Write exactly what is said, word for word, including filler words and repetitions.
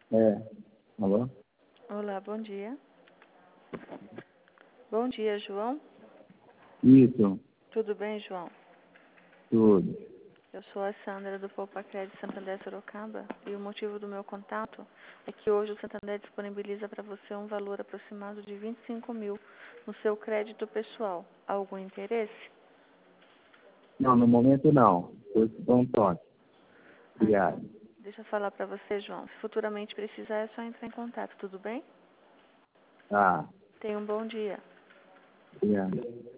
É. Alô? Olá, bom dia. Bom dia, João. Isso, Tudo bem, João? tudo. Eu sou a Sandra do Poupa Crédito Santander Sorocaba e o motivo do meu contato é que hoje o Santander disponibiliza para você um valor aproximado de vinte e cinco mil no seu crédito pessoal. Algum interesse? Não, no momento não. Depois te dou um toque. Ah, então, Obrigado. deixa eu falar para você, João. Se futuramente precisar, é só entrar em contato, tudo bem? Tá, Tenha um bom dia. obrigado.